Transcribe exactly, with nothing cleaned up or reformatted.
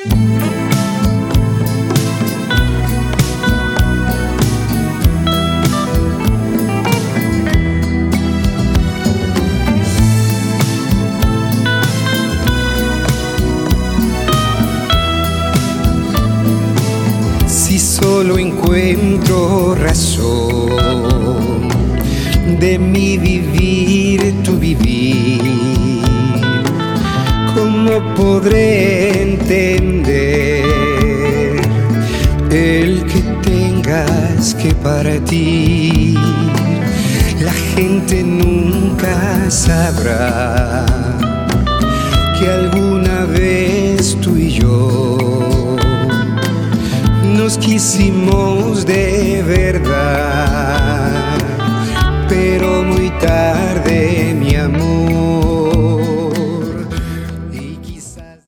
Si solo encuentro razón de mi vivir, tu vivir, ¿cómo podré entender el que tengas que partir? La gente nunca sabrá que alguna vez tú y yo nos quisimos de verdad.